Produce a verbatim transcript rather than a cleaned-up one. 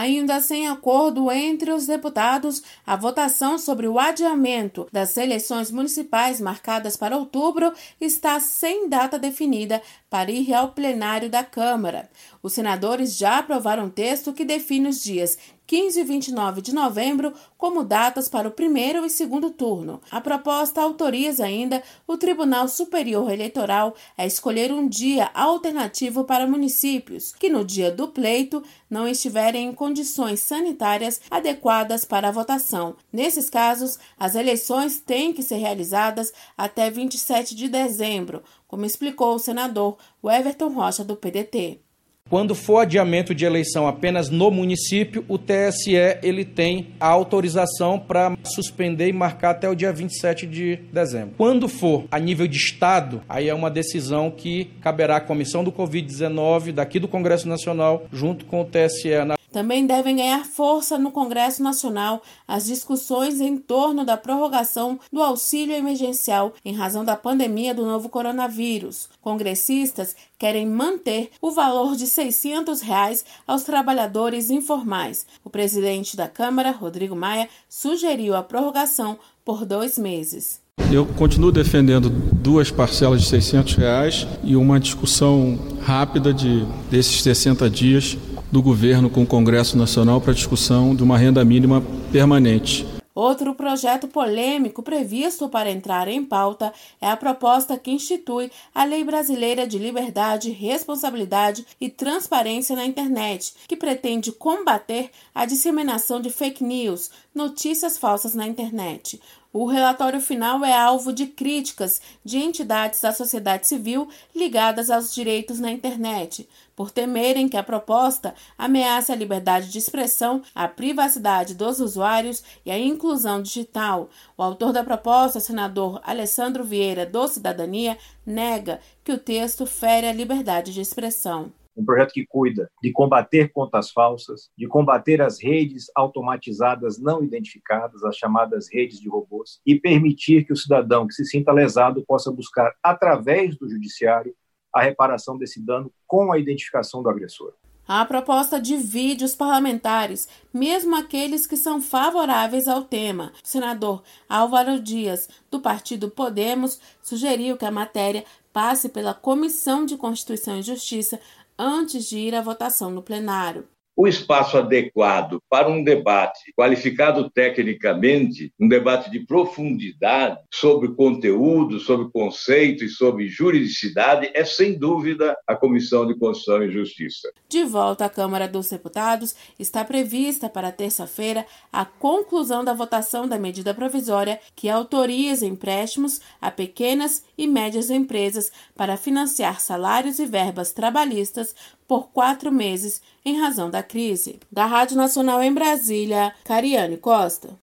Ainda sem acordo entre os deputados, a votação sobre o adiamento das eleições municipais marcadas para outubro está sem data definida para ir ao plenário da Câmara. Os senadores já aprovaram um texto que define os dias quinze e vinte e nove de novembro como datas para o primeiro e segundo turno. A proposta autoriza ainda o Tribunal Superior Eleitoral a escolher um dia alternativo para municípios que, no dia do pleito, não estiverem em condições sanitárias adequadas para a votação. Nesses casos, as eleições têm que ser realizadas até vinte e sete de dezembro, como explicou o senador Everton Rocha, do P D T. Quando for adiamento de eleição apenas no município, o T S E ele tem a autorização para suspender e marcar até o dia vinte e sete de dezembro. Quando for a nível de Estado, aí é uma decisão que caberá à Comissão do covid dezenove daqui do Congresso Nacional, junto com o T S E. Na... Também devem ganhar força no Congresso Nacional as discussões em torno da prorrogação do auxílio emergencial em razão da pandemia do novo coronavírus. Congressistas querem manter o valor de seiscentos reais aos trabalhadores informais. O presidente da Câmara, Rodrigo Maia, sugeriu a prorrogação por dois meses. Eu continuo defendendo duas parcelas de seiscentos reais e uma discussão rápida de, desses sessenta dias do governo com o Congresso Nacional para discussão de uma renda mínima permanente. Outro projeto polêmico previsto para entrar em pauta é a proposta que institui a Lei Brasileira de Liberdade, Responsabilidade e Transparência na Internet, que pretende combater a disseminação de fake news, notícias falsas na internet. O relatório final é alvo de críticas de entidades da sociedade civil ligadas aos direitos na internet, por temerem que a proposta ameace a liberdade de expressão, a privacidade dos usuários e a inclusão digital. O autor da proposta, o senador Alessandro Vieira, do Cidadania, nega que o texto fere a liberdade de expressão. Um projeto que cuida de combater contas falsas, de combater as redes automatizadas não identificadas, as chamadas redes de robôs, e permitir que o cidadão que se sinta lesado possa buscar, através do judiciário, a reparação desse dano com a identificação do agressor. A proposta divide os parlamentares, mesmo aqueles que são favoráveis ao tema. O senador Álvaro Dias, do partido Podemos, sugeriu que a matéria passe pela Comissão de Constituição e Justiça antes de ir à votação no plenário. O espaço adequado para um debate qualificado tecnicamente, um debate de profundidade sobre conteúdo, sobre conceito e sobre juridicidade é, sem dúvida, a Comissão de Constituição e Justiça. De volta à Câmara dos Deputados, está prevista para terça-feira a conclusão da votação da medida provisória que autoriza empréstimos a pequenas e médias empresas para financiar salários e verbas trabalhistas por quatro meses em razão da crise. Da Rádio Nacional em Brasília, Cariane Costa.